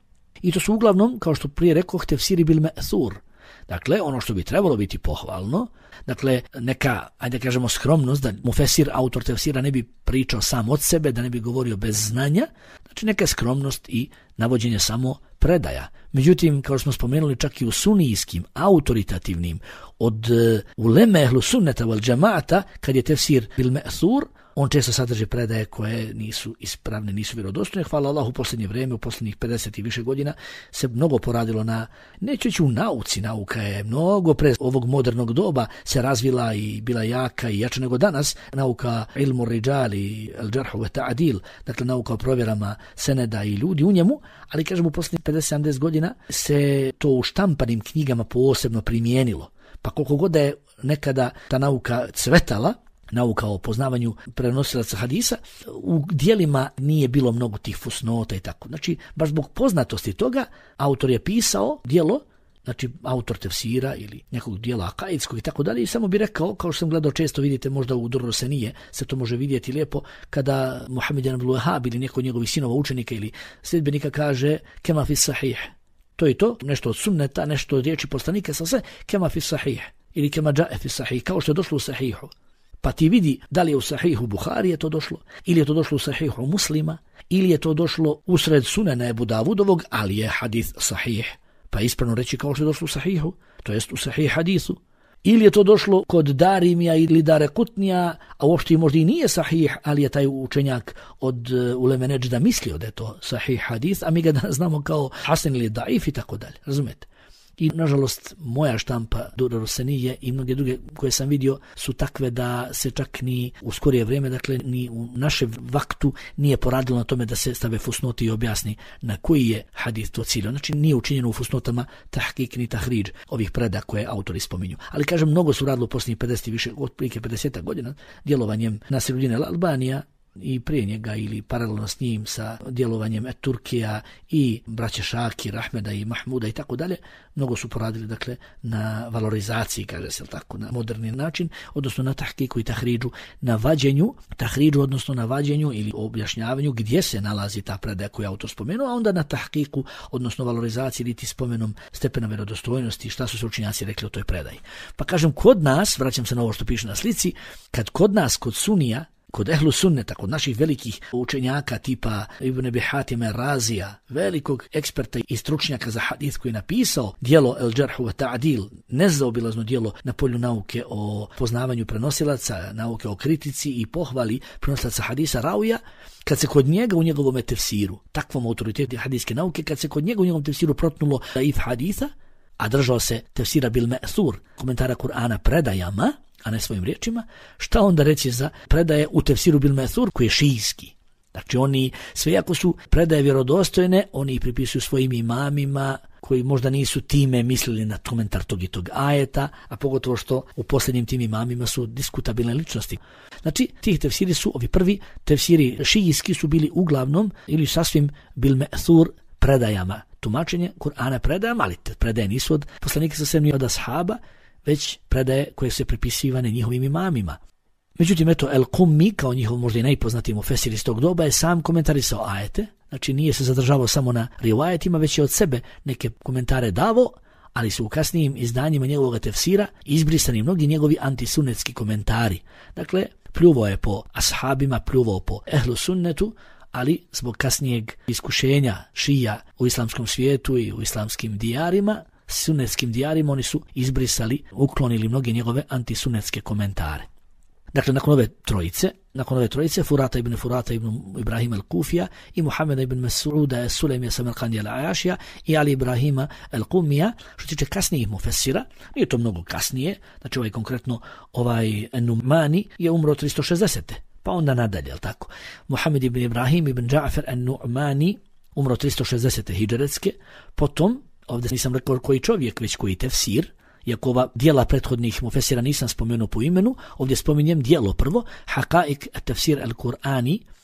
I to su uglavnom, kao što prije rekoh, tefsiri bil me'thur. Dakle, ono što bi trebalo biti pohvalno, dakle, neka, ajde kažemo, skromnost, da mufesir, autor tefsira, ne bi pričao sam od sebe, da ne bi govorio bez znanja, znači neka skromnost i navođenje samo predaja. Međutim, kao smo spomenuli, čak i u sunijskim, autoritativnim, od uh, uleme ehlu sunneta wal džemata, kad je tefsir bil me'thur, on često sadrži predaje koje nisu ispravne, nisu vjerodostojne. Hvala Allahu, u posljednje vrijeme, u posljednjih pedeset i više godina se mnogo poradilo na, neću ići u nauci, nauka je mnogo pre ovog modernog doba se razvila i bila jaka i jača nego danas. Nauka ilmu rijali, al džarhu wa ta'dil, dakle nauka o provjerama seneda i ljudi u njemu, ali kažem u posljednjih pedeset sedamdeset godina se to u štampanim knjigama posebno primijenilo. Pa koliko god je nekada ta nauka cvetala, nauka o poznavanju prenosilaca hadisa, u dijelima nije bilo mnogo tih fusnota i tako. Znači, baš zbog poznatosti toga, autor je pisao dijelo, znači autor tefsira ili nekog dijela akaidskog i tako dalje, i samo bi rekao, kao što sam gledao često, vidite možda u Durru Senije, se to može vidjeti lijepo, kada Muhammed ibn Abdul Wahhab ili neko od njegovih sinova, učenika ili sljedbenika kaže kema fi sahih. To je to, nešto od sunneta, nešto od riječi poslanika, sa sve kema fi sahih ili kema džae fi sahih, kao što je došlo u sahihu. Pa ti vidi da li je u sahihu Buhari je to došlo, ili je to došlo u sahihu Muslima, ili je to došlo usred sunena Ebu Davudovog, ali je hadis sahih. Pa ispravno reći kao što je došlo u sahihu, to jest u sahih hadisu. Ili je to došlo kod Darimija ili Darekutnija, a uopšte možda i nije sahih, ali je taj učenjak od uh, uleme Neđda mislio da je to sahih hadis, a mi ga danas znamo kao hasan ili daif i tako dalje. Razumete? I nažalost moja štampa Durru Senije i mnoge druge koje sam vidio su takve da se čak ni u skorije vrijeme, dakle ni u našem vaktu nije poradilo na tome da se stave fusnoti i objasni na koji je hadis to ciljao. Znači nije učinjeno u fusnotama tahkik ni tahriđ ovih preda koje autori spominju. Ali kažem, mnogo su radilo posljednjih pedeset više, otprilike pedeset godina djelovanjem Nasiruddin al-Albanija i prije njega ili paralelno s njim sa djelovanjem et Turkija i braće Šakir, Ahmeda i Mahmuda i tako dalje, mnogo su poradili dakle na valorizaciji, kaže se tako, na moderni način, odnosno na tahkiku i tahriđu, na vađenju, tahriđu odnosno na vađenju ili objašnjavanju gdje se nalazi ta predaja koju je autor spomenuo, a onda na tahkiku, odnosno valorizaciji ili ti spomenom stepena vjerodostojnosti, šta su se učenjaci rekli o toj predaji. Pa kažem, kod nas, vraćam se na ovo što piše na slici, kad kod nas, kod Sunija, kod ehlu sunneta, kod naših velikih učenjaka tipa Ibn Abi Hatima Razija, velikog eksperta i stručnjaka za hadis koji je napisao dijelo El Džarhu wa Ta'dil, nezaobilazno dijelo na polju nauke o poznavanju prenosilaca, nauke o kritici i pohvali prenosilaca hadisa Ravija, kad se kod njega u njegovom tefsiru, takvom autoritetu hadiske nauke, kad se kod njega u njegovom tefsiru protnulo daif haditha, a držao se tefsira bil me'thur, komentara Kur'ana predajama, a ne svojim riječima, šta onda reći za predaje u tefsiru bil me'thur koji je šijski. Znači oni, sve ako su predaje vjerodostojne, oni ih pripisuju svojim imamima koji možda nisu time mislili na komentar tog i tog ajeta, a pogotovo što u posljednjim tim imamima su diskutabilne ličnosti. Znači tih tefsiri su, ovi prvi tefsiri šijski su bili uglavnom ili sasvim bil me'thur predajama. Tumačenje Kur'ana predajama, ali te predaje nisu od poslanika sa sedam od ashaba, već predaje koje se pripisivane njihovim imamima. Međutim, eto, El-Kummi, kao njihov možda i najpoznatiji mufesir iz tog doba, je sam komentarisao ajete, znači nije se zadržavao samo na rivajetima, već je od sebe neke komentare davo, ali su u kasnijim izdanjima njegovog tefsira izbrisani mnogi njegovi antisunetski komentari. Dakle, pljuvao je po ashabima, pljuvao po ehlu sunnetu, ali zbog kasnijeg iskušenja šija u islamskom svijetu i u islamskim dijarima, sunetskim dijarima, oni su izbrisali, uklonili mnoge njegove antisunetske komentare. Dakle, nakon ove trojice, nakon ove trojice, Furata ibn Furata ibn Ibrahim al-Kufija i Muhammeda ibn Mas'uda Sulejmija Samarkandija al-Ajašija i Ali Ibrahima al-Kumija, što tiče kasnijih mufessira, nije to mnogo kasnije, znači ovaj konkretno ovaj Numani je umro tristo šezdesete. Pa onda nadalje, jel tako? Muhammed ibn Ibrahim ibn Dža'far an-Nu'mani umro tristo šezdesete hidžretske, potom, ovdje nisam rekao koji čovjek, već koji tefsir, iako ova dijela prethodnih mufesira nisam spomenuo po imenu, ovdje spominjem dijelo prvo, Haqa'iq at-Tafsir al-Qur'ani,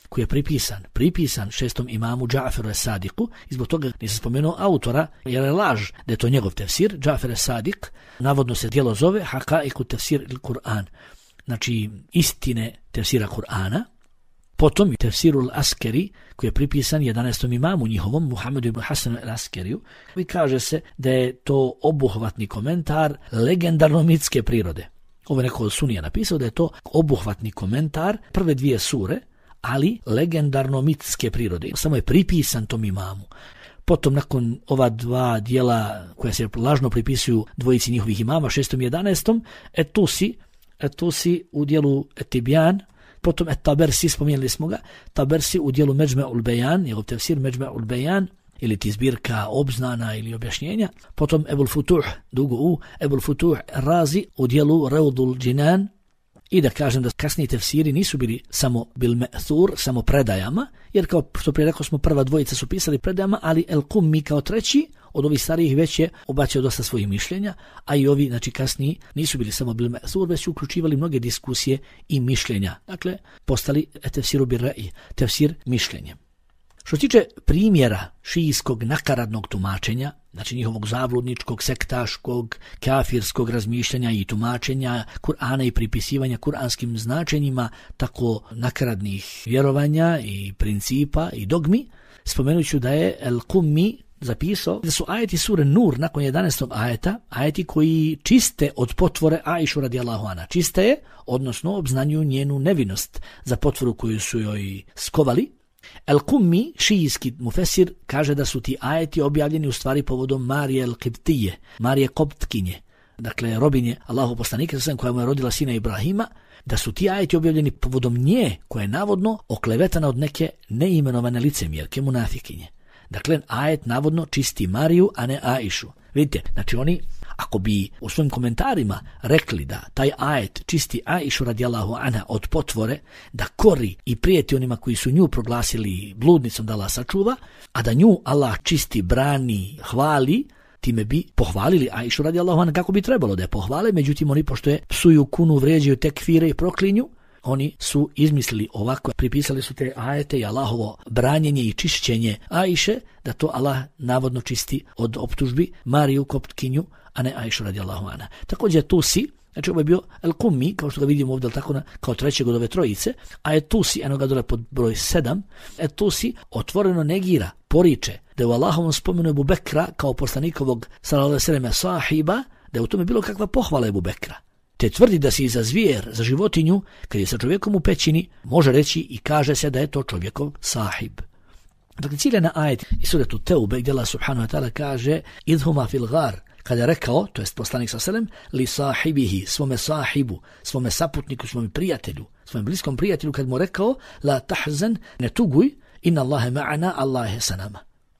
koji je pripisan, pripisan šestom imamu Džaferu es-Sadiku, i zbog toga nisam spomenuo autora, jer je laž da je to njegov tefsir. Džafer es-Sadik, navodno se djelo zove Hakaiku tefsir il-Kur'an, znači istine tefsira Kur'ana. Potom tefsirul Askeri, koji je pripisan jedanaestom imamu njihovom, Muhammedu ibn Hasanu el-Askeriju, i kaže se da je to obuhvatni komentar legendarno-mitske prirode. Ovo je neko od Sunija napisao da je to obuhvatni komentar prve dvije sure, ali legendarno-mitske prirode. Samo je pripisan tom imamu. Potom nakon ova dva dijela koja se lažno pripisuju dvojici njihovih imama, šestom i jedanaestom, Etusi, Etusi u dijelu Etibjan, potom Et-Tabersi, spomenuli smo ga, Tabersi u dijelu Međme'ul Bejan, njegov tefsir Međme'ul Bejan, ili ti zbirka obznana ili objašnjenja. Potom Ebul Futuh, dugo u, Ebul Futuh Razi u dijelu Reudul Džinan. I da kažem da kasniji tefsiri nisu bili samo bil me'thur, samo predajama, jer kao što prije rekao smo, prva dvojica su pisali predajama, ali El-Kummi kao treći od ovih starijih već je obacio dosta svojih mišljenja, a i ovi, znači kasniji, nisu bili samo bil me'thur, već su uključivali mnoge diskusije i mišljenja. Dakle, postali tefsiru bir ra'i, tefsir mišljenjem. Što se tiče primjera šijskog nakaradnog tumačenja, znači njihovog zavludničkog, sektaškog, kafirskog razmišljanja i tumačenja Kur'ana i pripisivanja kuranskim značenjima tako nakaradnih vjerovanja i principa i dogmi, spomenut ću da je El-Kummi zapisao da su ajeti sure Nur nakon jedanaestog ajeta, ajeti koji čiste od potvore Aishu radijallahu anha. Čiste je, odnosno obznanjuju njenu nevinost za potvoru koju su joj skovali. El-Kummi, šijski mufesir, kaže da su ti ajeti objavljeni u stvari povodom Marije el-Kiptije, Marije Koptkinje, dakle robinje Allahu poslanika koja mu je rodila sina Ibrahima, da su ti ajeti objavljeni povodom nje koja je navodno oklevetana od neke neimenovane licemjerke munafikinje. Dakle, ajet navodno čisti Mariju, a ne Aišu. Vidite, znači oni, ako bi u svojim komentarima rekli da taj ajet čisti Aišu radijallahu anha od potvore, da kori i prijeti onima koji su nju proglasili bludnicom da Allah sačuva, a da nju Allah čisti, brani, hvali, time bi pohvalili Aišu radijallahu anha kako bi trebalo da je pohvale, međutim oni pošto je psuju, kunu, vređaju, tekfire i proklinju, oni su izmislili ovako, pripisali su te ajete i Allahovo branjenje i čišćenje Aiše, da to Allah navodno čisti od optužbi Mariju Koptkinju, a ne Aišu radijallahu anha. Također Tusi, znači ovo je bio El-Kummi, kao što ga vidimo ovdje tako na, kao trećeg od ove trojice, a Etusi, eno ga dole pod broj sedam, Etusi otvoreno negira, poriče da je u Allahovom spomenu Ebu Bekra kao poslanikovog sallallahu alejhi ve sellem sahiba, da je u tome bilo kakva pohvala Ebu Bekra. Te tvrdi da si za zvijer, za životinju, kad je sa čovjekom u pećini, može reći i kaže se da je to čovjekov sahib. Dakle, ciljena ajet iz suretu Teube, gdje Allah subhanahu wa ta'ala kaže idhuma fil gar, kada je rekao, to jest poslanik sa selem, li sahibihi, svome sahibu, svome saputniku, svome prijatelju, svome bliskom prijatelju, kad mu rekao la tahzan, ne tuguj, inna Allahe ma'ana, Allah je sa nama.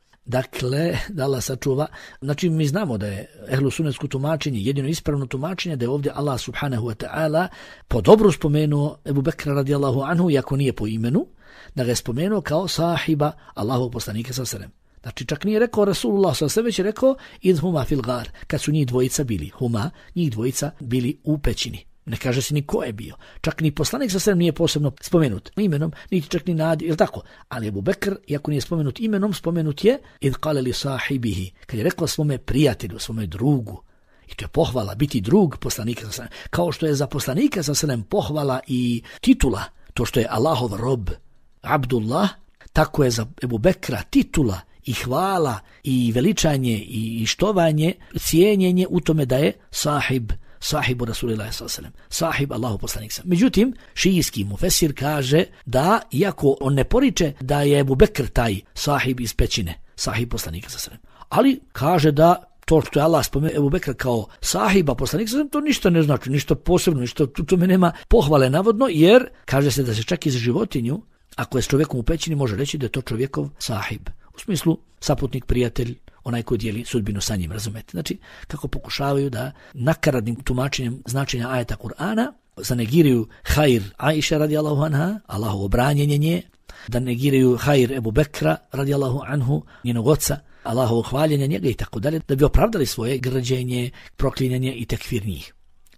Dakle, da Allah sačuva, znači mi znamo da je ehlu sunnetsko tumačenje, jedino ispravno tumačenje, da je ovdje Allah subhanahu wa ta'ala po dobru spomenuo Ebu Bekra radijallahu anhu, iako nije po imenu, da ga je spomenuo kao sahiba Allahovog poslanika sa selem. Znači čak nije rekao Rasulullah sa selem, već je rekao idhuma fil gar, kad su njih dvojica bili, huma, njih dvojica bili u pećini. Ne kaže se ni ko je bio. Čak ni poslanik sa selem nije posebno spomenut imenom, niti čak ni nadi, ili tako. Ali Ebu Bekr, iako nije spomenut imenom, spomenut je id qale li sahibihi, kad je rekao svome prijatelju, svome drugu. I to je pohvala, biti drug poslanika sa selem. Kao što je za poslanika sa selem pohvala i titula, to što je Allahov rob, Abdullah, tako je za Ebu Bekra titula i hvala i veličanje i štovanje, cijenjenje u tome da je sahib, sahibu Rasulillahi sallallahu alejhi ve sellem, sahib Allahu poslanik sam. Međutim, šijski mufesir kaže da, iako on ne poriče da je Ebu Bekr taj sahib iz pećine, sahib poslanika sallallahu alejhi ve sellem, ali kaže da to što je Allah spomenuo Ebu Bekra kao sahiba poslanika sallallahu alejhi ve sellem, to ništa ne znači, ništa posebno, ništa, tu tome nema pohvale navodno, jer kaže se da se čak i za životinju, ako je s čovjekom u pećini, može reći da je to čovjekov sahib. U smislu saputnik, prijatelj, onaj koji dijeli sudbinu sa njim, razumete. Znači, kako pokušavaju da nakaradnim tumačenjem značenja ajeta Kur'ana zanegiraju hajr Aiše radijallahu anha, Allahovo branjenje nje, da negiraju hajr Ebu Bekra radijallahu anhu, njenog oca, Allahovo hvaljenje njega i tako dalje, da bi opravdali svoje grđenje, proklinjanje i tekfir njih.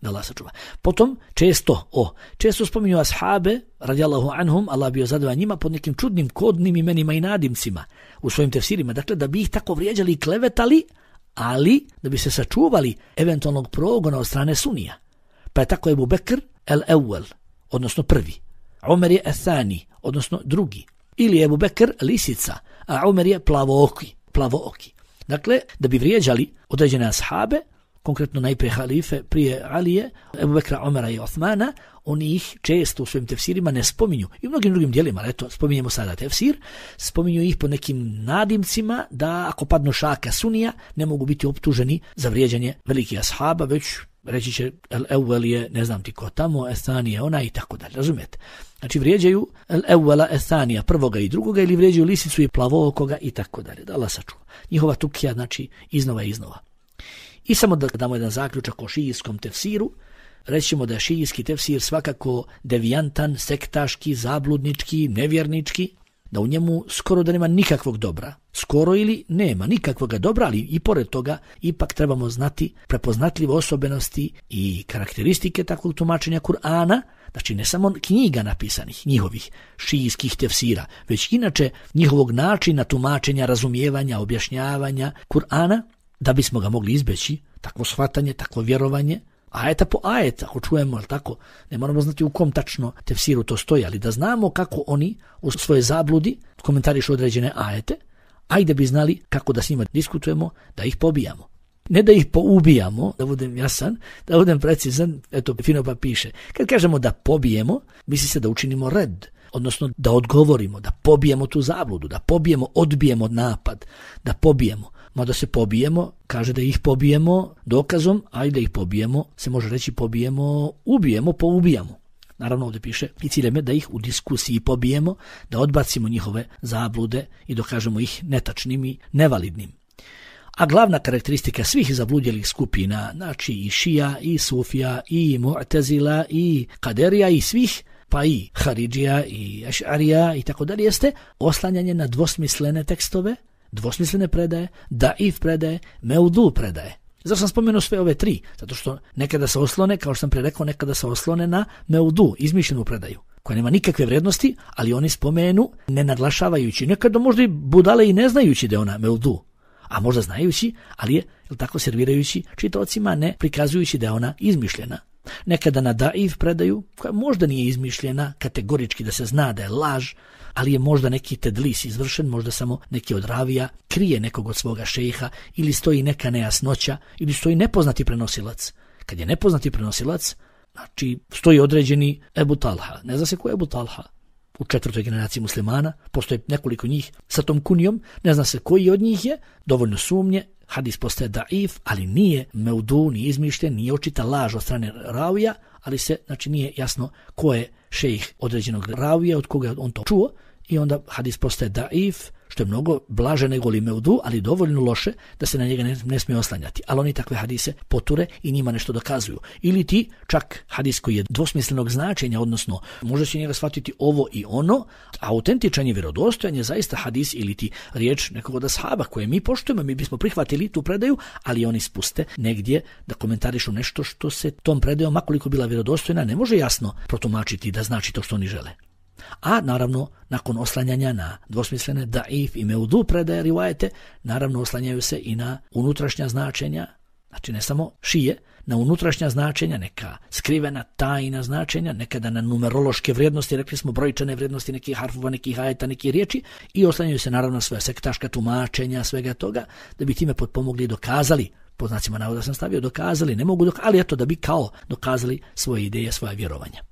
da Allah sačuva. Potom često, o, često spominju ashabe, radijallahu anhum, Allah bio zadovoljan njima pod nekim čudnim kodnim imenima i nadimcima u svojim tefsirima. Dakle, da bi ih tako vrijeđali i klevetali, ali da bi se sačuvali eventualnog progona od strane sunija. Pa je tako Ebu Bekr el-Ewel, odnosno prvi. Omer je ethani, odnosno drugi. Ili Ebu Bekr lisica, a Omer je plavooki, plavooki. Dakle, da bi vrijeđali određene ashabe, konkretno najprije halife, prije Alije, Ebu Bekra, Omera i Osmana, oni ih često u svojim tefsirima ne spominju. I u mnogim drugim dijelima, ali eto, spominjemo sada tefsir, spominju ih po nekim nadimcima da ako padnu šaka sunija, ne mogu biti optuženi za vrijeđanje velikih ashaba, već reći će el-Ewel je, ne znam ti ko tamo, Ethani je ona i tako dalje, razumijete? Znači vrijeđaju el-Ewela, Ethanija, prvoga i drugoga, ili vrijeđaju lisicu i plavookoga i tako dalje, da Allah sačuva. Njihova tukija, znači, iznova i iznova. I samo da damo jedan zaključak o šijijskom tefsiru, rećemo da je šijijski tefsir svakako devijantan, sektaški, zabludnički, nevjernički, da u njemu skoro da nema nikakvog dobra. Skoro ili nema nikakvog dobra, ali i pored toga ipak trebamo znati prepoznatljive osobenosti i karakteristike takvog tumačenja Kur'ana, znači ne samo knjiga napisanih, njihovih šijijskih tefsira, već inače njihovog načina tumačenja, razumijevanja, objašnjavanja Kur'ana, da bismo ga mogli izbjeći, takvo shvatanje, takvo vjerovanje, ajeta po ajeta, ako čujemo, ali tako, ne moramo znati u kom tačno tefsiru to stoji, ali da znamo kako oni u svoje zabludi komentarišu određene ajete, ajde bi znali kako da s njima diskutujemo, da ih pobijamo. Ne da ih poubijamo, da budem jasan, da budem precizan, eto, fino pa piše. Kad kažemo da pobijemo, misli se da učinimo red, odnosno da odgovorimo, da pobijemo tu zabludu, da pobijemo, odbijemo napad, da pobijemo. Mada se pobijemo, kaže da ih pobijemo dokazom, a i da ih pobijemo, se može reći pobijemo, ubijemo, poubijamo. Naravno ovdje piše i ciljem je da ih u diskusiji pobijemo, da odbacimo njihove zablude i dokažemo ih netačnim i nevalidnim. A glavna karakteristika svih zabludjelih skupina, znači i šija, i sufija, i mu'tezila, i kaderija, i svih, pa i haridžija, i ešarija, i tako dalje, jeste oslanjanje na dvosmislene tekstove, dvosmislene predaje, daif predaje, meudu predaje. Zato sam spomenuo sve ove tri, zato što nekada se oslone, kao što sam pre rekao, nekada se oslone na meudu, izmišljenu predaju, koja nema nikakve vrednosti, ali oni spomenu ne naglašavajući, nekada možda i budale i ne znajući da je ona meudu, a možda znajući, ali je, je tako servirajući čitaocima, ne prikazujući da je ona izmišljena. Nekada na daif predaju, koja možda nije izmišljena, kategorički da se zna da je laž, ali je možda neki tedlis izvršen, možda samo neki od ravija krije nekog od svoga šejha, ili stoji neka nejasnoća, ili stoji nepoznati prenosilac. Kad je nepoznati prenosilac, znači stoji određeni Ebu Talha. Ne zna se ko je Ebu Talha. U četvrtoj generaciji muslimana postoje nekoliko njih sa tom kunijom, ne zna se koji od njih je, dovoljno sumnje, hadis postaje daif, ali nije meudu, nije izmišljen, nije očita laž od strane ravija, ali se, znači, nije jasno ko je šejh određenog ravija, od koga on to čuo, i onda hadis postaje daif, što je mnogo blaže nego li meudu, ali dovoljno loše da se na njega ne, ne smije oslanjati. Ali oni takve hadise poture i njima nešto dokazuju. Ili ti čak hadis koji je dvosmislenog značenja, odnosno može se njega shvatiti ovo i ono, a autentičan je, vjerodostojan je zaista hadis ili ti riječ nekog od ashaba koje mi poštujemo, mi bismo prihvatili tu predaju, ali oni spuste negdje da komentarišu nešto što se tom predajom, makoliko bila vjerodostojna, ne može jasno protumačiti da znači to što oni žele. A naravno, nakon oslanjanja na dvosmislene daif i meudu predaje rivajete, naravno oslanjaju se i na unutrašnja značenja, znači ne samo šije, na unutrašnja značenja, neka skrivena, tajna značenja, nekada na numerološke vrijednosti, rekli smo brojčane vrijednosti nekih harfova, nekih ajeta, nekih riječi, i oslanjaju se naravno svoje sektaška tumačenja, svega toga, da bi time potpomogli i dokazali, po znacima navoda sam stavio, dokazali, ne mogu dokazali, ali eto da bi kao dokazali svoje ideje, svoje vjerovanja.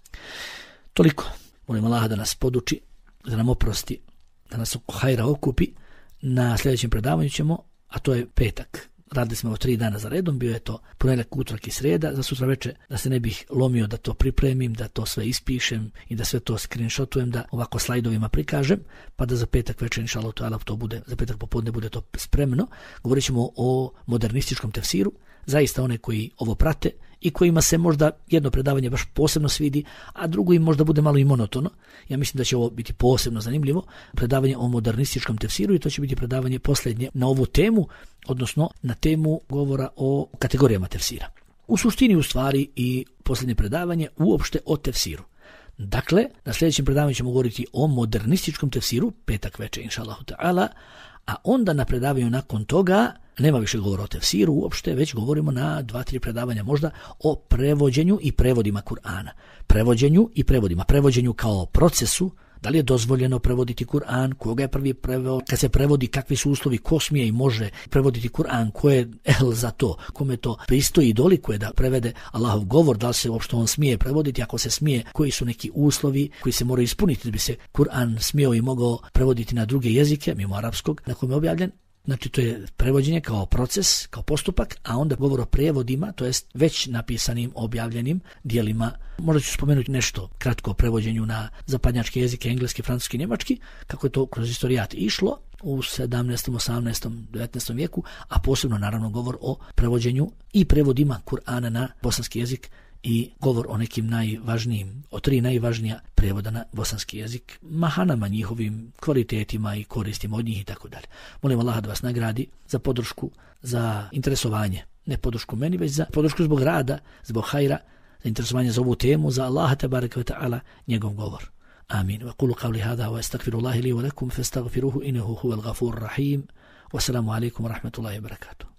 Toliko. Molim Allaha da nas poduči, da nam oprosti, da nas oko hajra okupi. Na sljedećem predavanju ćemo, a to je petak. Radili smo ovo tri dana za redom, bio je to ponedjeljak, utorak i srijeda. Za sutra večer, da se ne bih lomio da to pripremim, da to sve ispišem i da sve to screenshotujem, da ovako slajdovima prikažem, pa da za petak večer, inšallah, to bude, za petak popodne bude to spremno. Govorit ćemo o modernističkom tefsiru, zaista one koji ovo prate i kojima se možda jedno predavanje baš posebno svidi, a drugo im možda bude malo i monotono. Ja mislim da će ovo biti posebno zanimljivo, predavanje o modernističkom tefsiru, i to će biti predavanje posljednje na ovu temu, odnosno na temu govora o kategorijama tefsira. u suštini u stvari i posljednje predavanje uopšte o tefsiru. Dakle, na sljedećem predavanju ćemo govoriti o modernističkom tefsiru, petak večer, inša Allahu ta'ala, a onda na predavanju nakon toga nema više govora o tefsiru uopšte, već govorimo na dva, tri predavanja možda o prevođenju i prevodima Kur'ana. Prevođenju i prevodima. Prevođenju kao procesu, da li je dozvoljeno prevoditi Kur'an, koga je prvi preveo, kad se prevodi, kakvi su uslovi, ko smije i može prevoditi Kur'an, ko je ehl za to, kome to pristoji i dolikuje da prevede Allahov govor, da li se uopšte on smije prevoditi, ako se smije, koji su neki uslovi koji se moraju ispuniti da bi se Kur'an smio i mogao prevoditi na druge jezike, mimo arapskog, na kojem je objavljen. Znači to je prevođenje kao proces, kao postupak, a onda govor o prijevodima, to jest već napisanim, objavljenim dijelima. Možda ću spomenuti nešto kratko o prevođenju na zapadnjačke jezike, engleski, francuski, njemački, kako je to kroz historijat išlo u sedamnaestom, osamnaestom, devetnaestom vijeku, a posebno naravno govor o prevođenju i prevodima Kur'ana na bosanski jezik i govor o nekim najvažnijim, o tri najvažnija prevoda na bosanski jezik, mahanama njihovim, kvalitetima i koristima od njih i tako dalje. Molim Allaha da vas nagradi za podršku, za interesovanje, ne podršku meni, već za podršku zbog rada, zbog hajra, za interesovanje za ovu temu, za Allaha tebareke ve ta'ala, njegov govor. Amin. Wa qulu qavli hada wa astaghfirullahi li wa lakum fastaghfiruhu innahu huwal ghafurur rahim. Wassalamu alaikum wa rahmatullahi wa barakatuh.